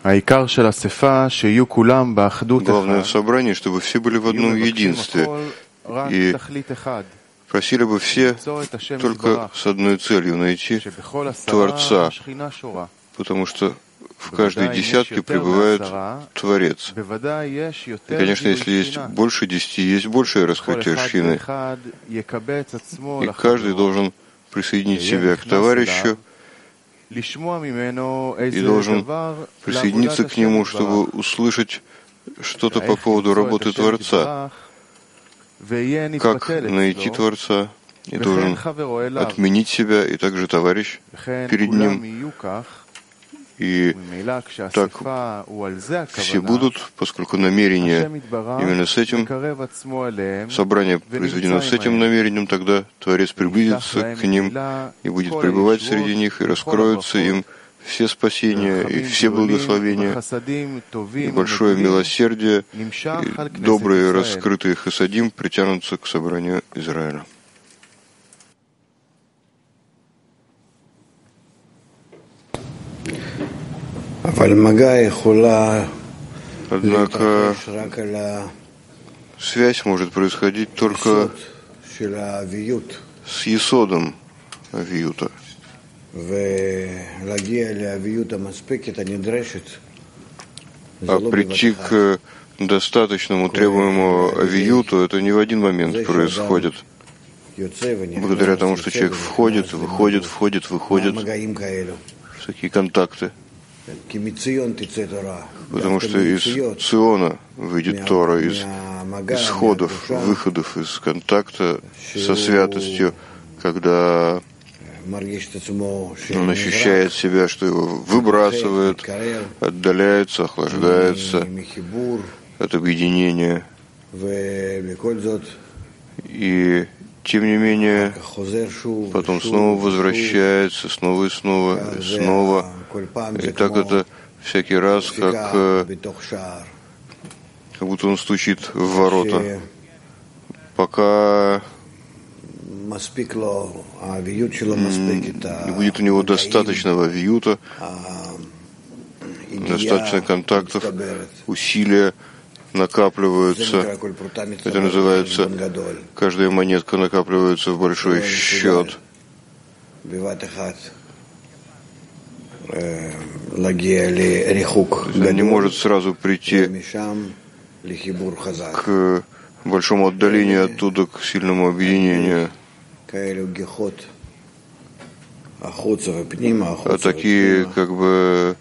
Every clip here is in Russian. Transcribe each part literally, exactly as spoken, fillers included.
Главное в собрании, чтобы все были в одном единстве. И просили бы все только с одной целью — найти Творца, потому что в каждой десятке пребывает Творец. И, конечно, если есть больше десяти, есть большее раскрытие Шхины. И каждый должен присоединить себя к товарищу и должен присоединиться к нему, чтобы услышать что-то по поводу работы Творца. Как найти Творца? И должен отменить себя, и также товарищ перед ним. И так все будут, поскольку намерение именно с этим, собрание произведено с этим намерением, тогда Творец приблизится к ним и будет пребывать среди них, и раскроются им все спасения и все благословения, и большое милосердие, и добрые раскрытые хасадим притянутся к собранию Израиля. Однако связь может происходить только с есодом авиюта. А прийти к достаточному требуемому авиюту — это не в один момент происходит. Благодаря тому, что человек входит, выходит, входит, выходит, всякие контакты. Потому что из Циона выйдет Тора, из исходов, выходов из контакта со святостью, когда он ощущает себя, что его выбрасывает, отдаляется, охлаждается от объединения. И тем не менее, потом снова возвращается, снова и снова, и снова. И так это всякий раз, как, как будто он стучит в ворота, пока не будет у него достаточного вьюта, достаточно контактов, усилия накапливаются. Это называется, каждая монетка накапливается в большой счет. Он не может сразу прийти к большому отдалению оттуда, к сильному объединению. А такие, как бы,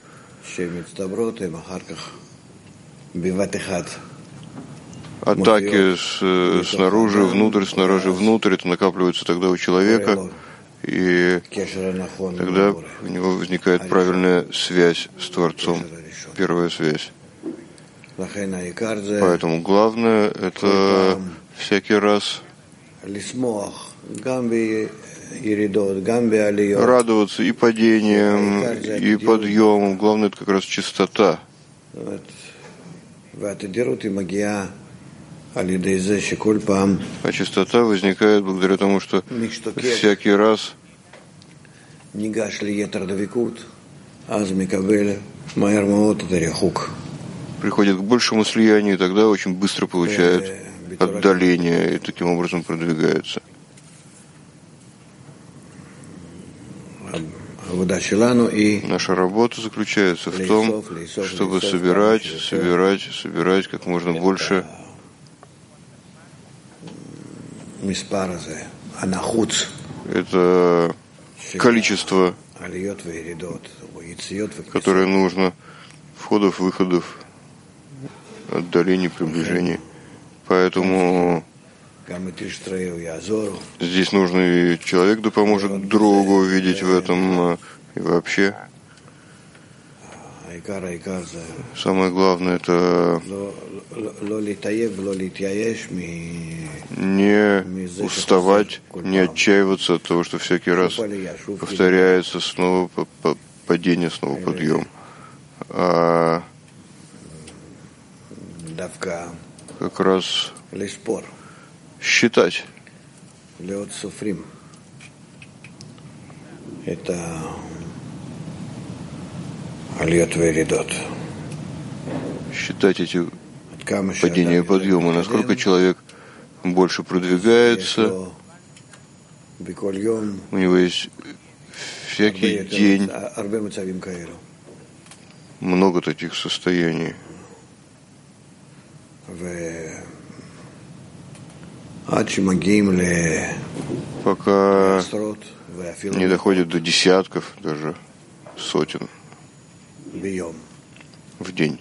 атаки с, снаружи, внутрь, снаружи, внутрь, это накапливается тогда у человека, и тогда у него возникает правильная связь с Творцом, первая связь. Поэтому главное — это всякий раз радоваться и падением, и подъемом. Главное — это как раз чистота. А чистота возникает благодаря тому, что всякий раз приходит к большему слиянию, и тогда очень быстро получает отдаление, и таким образом продвигается. Наша работа заключается в том, чтобы собирать, собирать, собирать как можно больше это количество, которое нужно, входов, выходов, отдалений, приближений. Поэтому здесь нужно и человек да поможет другу видеть в этом, и вообще. Самое главное — это не уставать, не отчаиваться от того, что всякий раз повторяется снова падение, снова подъем, а как раз считать. Это Алиот Веридот. считать эти падения и подъемы, насколько человек больше продвигается, у него есть всякий день много таких состояний. Пока не доходит до десятков, даже сотен в день.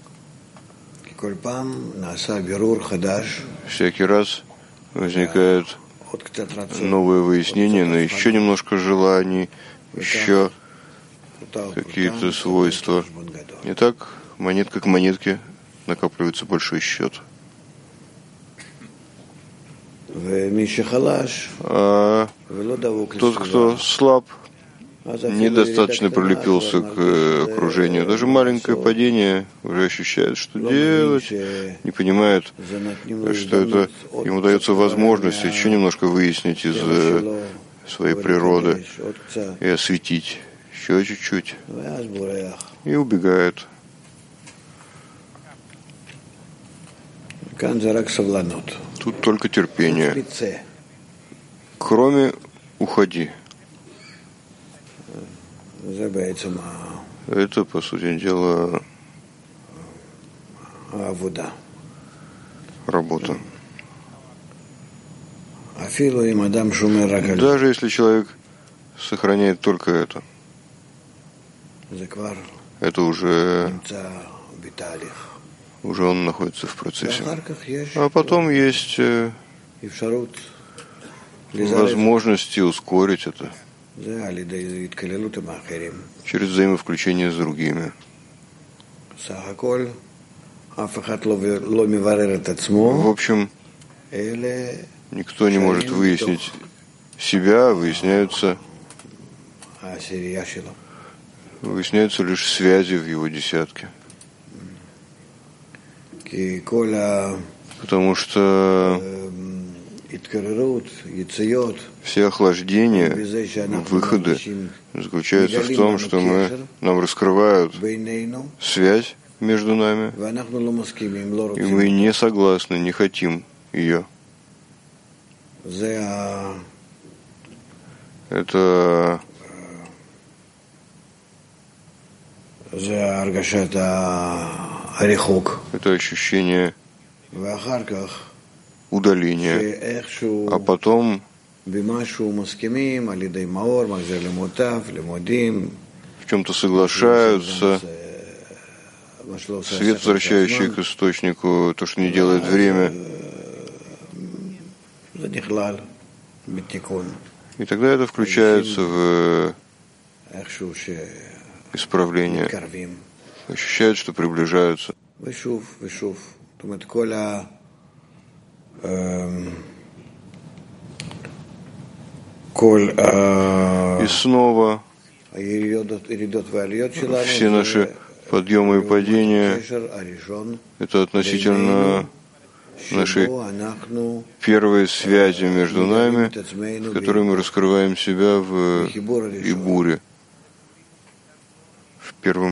Всякий раз возникает новое выяснение, но еще немножко желаний, еще какие-то свойства. И так, монетка к монетке накапливается большой счет. А тот, кто слаб, недостаточно прилепился к окружению. Даже маленькое падение уже ощущает, что делать, не понимает, что это ему дается возможность еще немножко выяснить из своей природы и осветить еще чуть-чуть. И убегает. Тут только терпение. Кроме «уходи». Это, по сути дела, работа. Даже если человек сохраняет только это, это уже, уже он находится в процессе. А потом есть возможности ускорить это через взаимовключение с другими. В общем, никто не может выяснить себя, выясняются, выясняются лишь связи в его десятке. Потому что все охлаждения, выходы заключаются в том, что мы, нам раскрывают связь между нами, и мы не согласны, не хотим ее. Это это ощущение удаления, а потом в чем-то соглашаются, свет, возвращающий к источнику, то, что не делает время. И тогда это включается в исправление. Ощущают, что приближаются. И снова все наши подъемы и падения — это относительно нашей первой связи между нами, в которой мы раскрываем себя в Ибуре, в первом